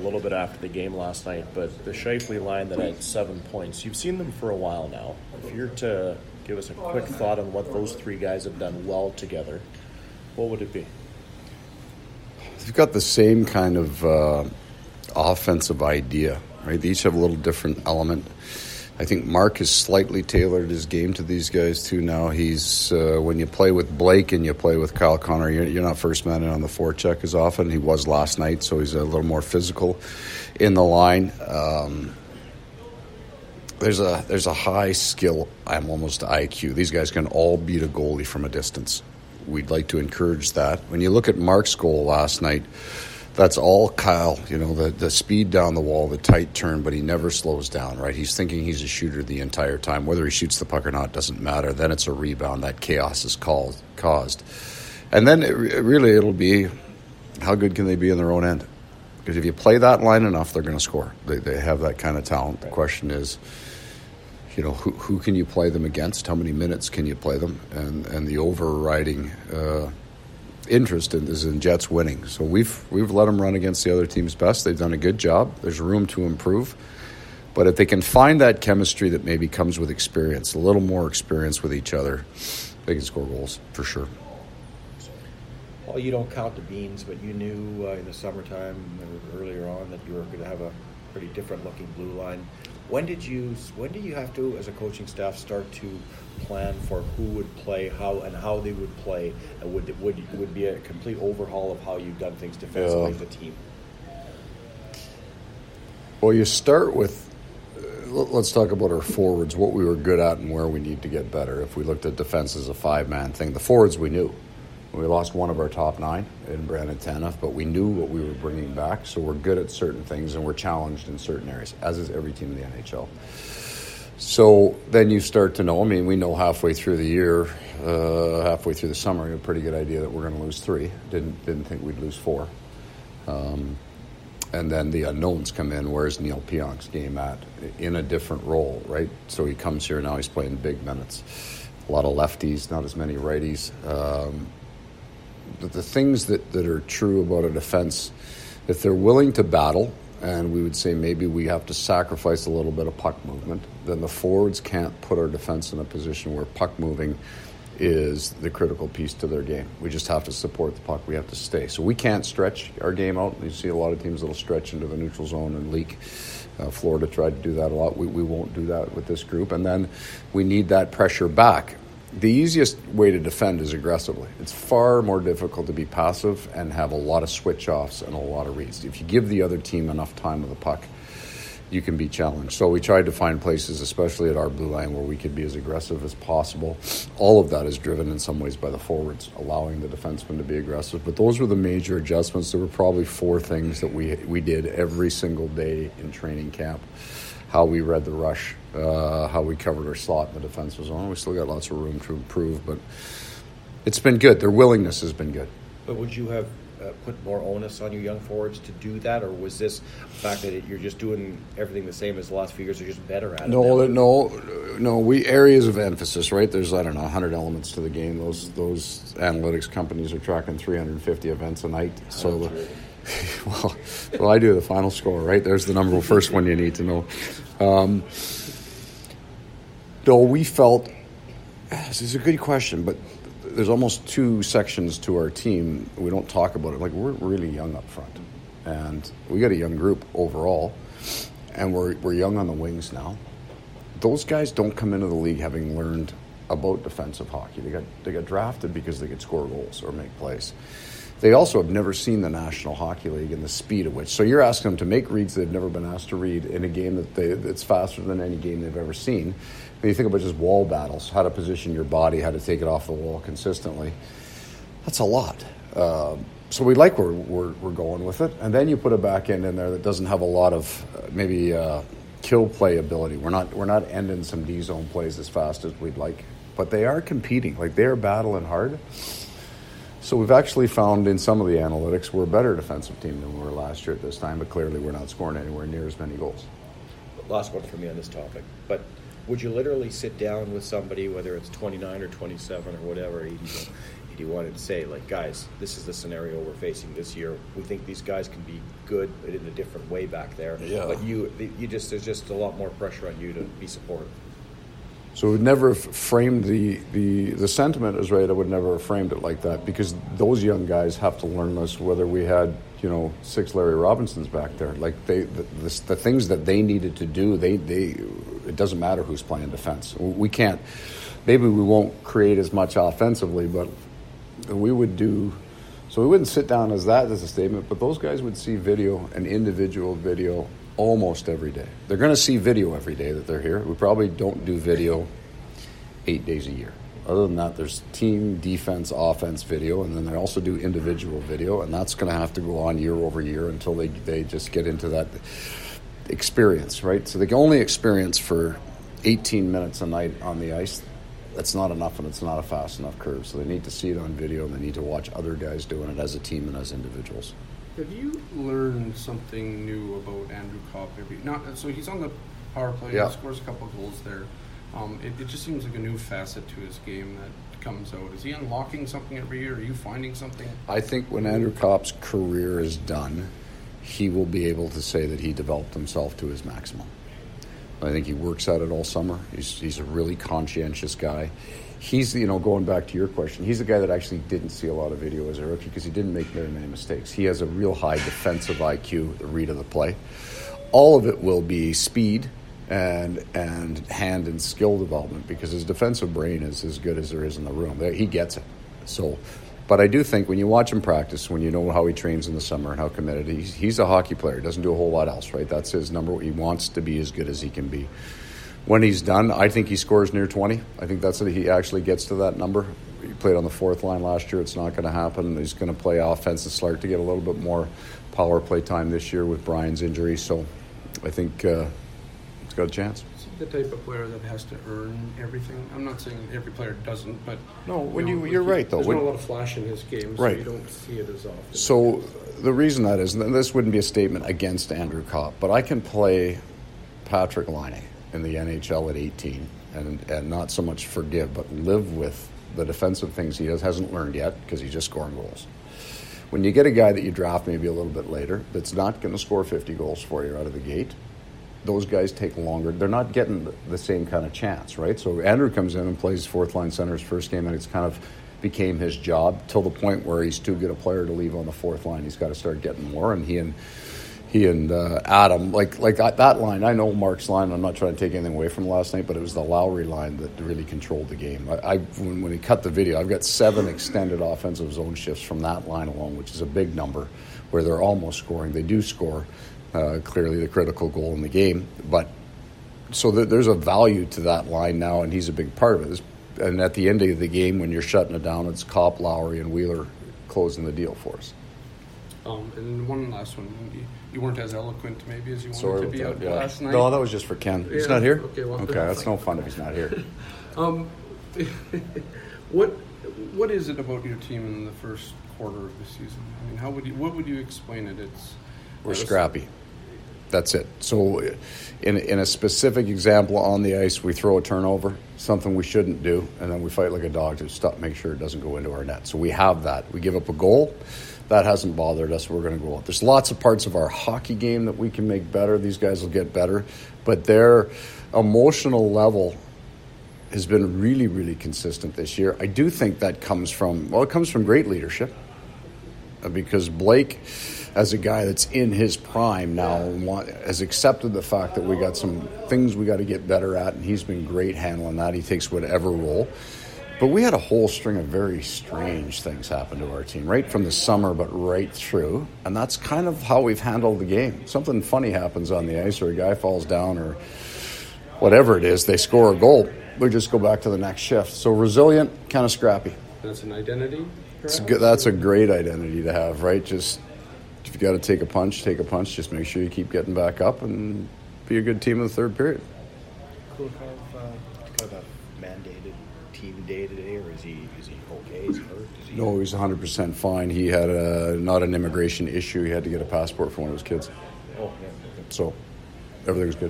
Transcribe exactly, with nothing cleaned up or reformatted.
little bit after the game last night, but the Scheifele line that had seven points, you've seen them for a while now. If you're to give us a quick thought on what those three guys have done well together, what would it be? They've got the same kind of uh, offensive idea, right? They each have a little different element. I think Mark has slightly tailored his game to these guys too now. He's uh, when you play with Blake and you play with Kyle Connor, you're, you're not first man in on the forecheck as often. He was last night, so he's a little more physical in the line. Um, there's a there's a high skill, I'm almost I Q. These guys can all beat a goalie from a distance. We'd like to encourage that. When you look at Mark's goal last night, that's all Kyle, you know, the, the speed down the wall, the tight turn, but he never slows down, right? He's thinking he's a shooter the entire time. Whether he shoots the puck or not doesn't matter. Then it's a rebound. That chaos is called, caused. And then it, it really it'll be how good can they be in their own end? Because if you play that line enough, they're going to score. They, they have that kind of talent. The question is, you know, who, who can you play them against? How many minutes can you play them? And, and the overriding uh interest in, is in Jets winning. So we've we've let them run against the other team's best. They've done a good job. There's room to improve. But if they can find that chemistry that maybe comes with experience, a little more experience with each other, they can score goals for sure. Well, you don't count the beans, but you knew uh, in the summertime or earlier on that you were going to have a pretty different looking blue line. When did you when did you have to, as a coaching staff, start to plan for who would play, how and how they would play? And would would would be a complete overhaul of how you've done things defensively yeah. as a team? Well, you start with uh, let's talk about our forwards, what we were good at and where we need to get better. If we looked at defense as a five-man thing, the forwards we knew. We lost one of our top nine in Brandon Tanev, but we knew what we were bringing back, so we're good at certain things and we're challenged in certain areas, as is every team in the N H L. So then you start to know, I mean, we know halfway through the year, uh, halfway through the summer, we have a pretty good idea that we're going to lose three. Didn't didn't think we'd lose four. Um, and then the unknowns come in. Where's Neil Pionk's game at? In a different role, right? So he comes here, now he's playing big minutes. A lot of lefties, not as many righties. Um, but the things that, that are true about a defense, if they're willing to battle, and we would say maybe we have to sacrifice a little bit of puck movement, then the forwards can't put our defense in a position where puck moving is the critical piece to their game. We just have to support the puck. We have to stay. So we can't stretch our game out. You see a lot of teams that'll stretch into the neutral zone and leak. Uh, Florida tried to do that a lot. We, we won't do that with this group. And then we need that pressure back. The easiest way to defend is aggressively. It's far more difficult to be passive and have a lot of switch-offs and a lot of reads. If you give the other team enough time with the puck, you can be challenged. So we tried to find places, especially at our blue line, where we could be as aggressive as possible. All of that is driven in some ways by the forwards, allowing the defensemen to be aggressive. But those were the major adjustments. There were probably four things that we we did every single day in training camp. How we read the rush, uh, how we covered our slot in the defensive zone. We still got lots of room to improve, but it's been good. Their willingness has been good. But would you have uh, put more onus on your young forwards to do that, or was this the fact that it, you're just doing everything the same as the last few years, they're just better at it? No, no, no. We areas of emphasis, right? There's I don't know, one hundred elements to the game. Those those analytics companies are tracking three hundred fifty events a night. So, the, well, well, I do the final score, right? There's the number first one you need to know. Um, no, we felt this is a good question, but there's almost two sections to our team. We don't talk about it. Like, we're really young up front, and we got a young group overall, and we're we're young on the wings now. Those guys don't come into the league having learned about defensive hockey. They got they got drafted because they could score goals or make plays. They also have never seen the National Hockey League and the speed at which. So you're asking them to make reads they've never been asked to read in a game that they, that's faster than any game they've ever seen. When you think about just wall battles, how to position your body, how to take it off the wall consistently, that's a lot. Uh, so we like where we're, we're going with it. And then you put a back end in there that doesn't have a lot of uh, maybe uh, kill play ability. We're not we're not ending some D-zone plays as fast as we'd like. But they are competing. Like, they're battling hard. So we've actually found in some of the analytics we're a better defensive team than we were last year at this time, but clearly we're not scoring anywhere near as many goals. Last one for me on this topic. But would you literally sit down with somebody, whether it's twenty-nine or twenty-seven or whatever, eighty, he wanted to say, like, guys, this is the scenario we're facing this year. We think these guys can be good, but in a different way back there. Yeah. But you, you just there's just a lot more pressure on you to be supportive. So we would never have framed the, the, the sentiment is right. I would never have framed it like that because those young guys have to learn this whether we had, you know, six Larry Robinsons back there. Like they, the, the, the things that they needed to do, they, they, it doesn't matter who's playing defense. We can't, maybe we won't create as much offensively, but we would do, so we wouldn't sit down as that as a statement, but those guys would see video, an individual video, almost every day. They're going to see video every day that they're here. We probably don't do video eight days a year. Other than that, there's team, defense, offense video, and then they also do individual video, and that's going to have to go on year over year until they, they just get into that experience, right? So they can only experience for eighteen minutes a night on the ice. That's not enough, and it's not a fast enough curve. So they need to see it on video, and they need to watch other guys doing it as a team and as individuals. Have you learned something new about Andrew Copp every? Not so he's on the power play. Yeah. He scores a couple of goals there. Um, it, it just seems like a new facet to his game that comes out. Is he unlocking something every year? Are you finding something? I think when Andrew Copp's career is done, he will be able to say that he developed himself to his maximum. I think he works at it all summer. He's he's a really conscientious guy. He's, you know, going back to your question, he's a guy that actually didn't see a lot of video as a rookie because he didn't make very many mistakes. He has a real high defensive I Q, the read of the play. All of it will be speed and and hand and skill development because his defensive brain is as good as there is in the room. He gets it. So, but I do think when you watch him practice, when you know how he trains in the summer and how committed he's, he's a hockey player. He doesn't do a whole lot else, right? That's his number. He wants to be as good as he can be. When he's done, I think he scores near twenty. I think that's it. He actually gets to that number. He played on the fourth line last year. It's not going to happen. He's going to play offense and start to get a little bit more power play time this year with Brian's injury. So I think uh, it's got a chance. Is he the type of player that has to earn everything? I'm not saying every player doesn't, but No, when know, you, you're right, though. There's When- not a lot of flash in his game, so Right. you don't see it as often. So the reason that is, and this wouldn't be a statement against Andrew Copp, but I can play Patrick Laine in the N H L at eighteen and, and not so much forgive, but live with the defensive things he does, hasn't learned yet because he's just scoring goals. When you get a guy that you draft maybe a little bit later that's not going to score fifty goals for you out of the gate, those guys take longer. They're not getting the same kind of chance, right? So Andrew comes in and plays fourth line center his first game, and it's kind of became his job till the point where he's too good a player to leave on the fourth line. He's got to start getting more, and he and he and uh, Adam, like like that line, I know Mark's line, I'm not trying to take anything away from last night, but it was the Lowry line that really controlled the game. I, I when, when he cut the video, I've got seven extended offensive zone shifts from that line alone, which is a big number, where they're almost scoring. They do score, uh, clearly the critical goal in the game, but so th- there's a value to that line now, and he's a big part of it. This, and at the end of the game, when you're shutting it down, it's Copp, Lowry, and Wheeler closing the deal for us. Um, and one last one. You, you weren't as eloquent maybe as you Sorry wanted to be about out that, yeah. last night. No, that was just for Ken. He's Yeah, not here? okay, well, okay, that's no fun if he's not here. Um, what what is it about your team in the first quarter of the season? I mean, how would you what would you explain it? It's We're it was- scrappy. That's it. So in, in a specific example on the ice, we throw a turnover, something we shouldn't do, and then we fight like a dog to stop, make sure it doesn't go into our net. So we have that. We give up a goal. That hasn't bothered us. We're going to go out. There's lots of parts of our hockey game that we can make better. These guys will get better. But their emotional level has been really, really consistent this year. I do think that comes from, well, it comes from great leadership. Because Blake, as a guy that's in his prime now, want, has accepted the fact that we got some things we got to get better at, and he's been great handling that. He takes whatever role. But we had a whole string of very strange things happen to our team, right from the summer, but right through. And that's kind of how we've handled the game. Something funny happens on the ice, or a guy falls down, or whatever it is, they score a goal. We just go back to the next shift. So resilient, kind of scrappy. That's an identity. It's a good, that's a great identity to have, right? Just if you got to take a punch, take a punch. Just make sure you keep getting back up and be a good team in the third period. Could have uh, kind of a mandated team day today, or is he is he okay? Is he hurt? Is he No, he's one hundred percent fine. He had a not an immigration issue. He had to get a passport for one of his kids. Oh, yeah. Okay. So everything was good.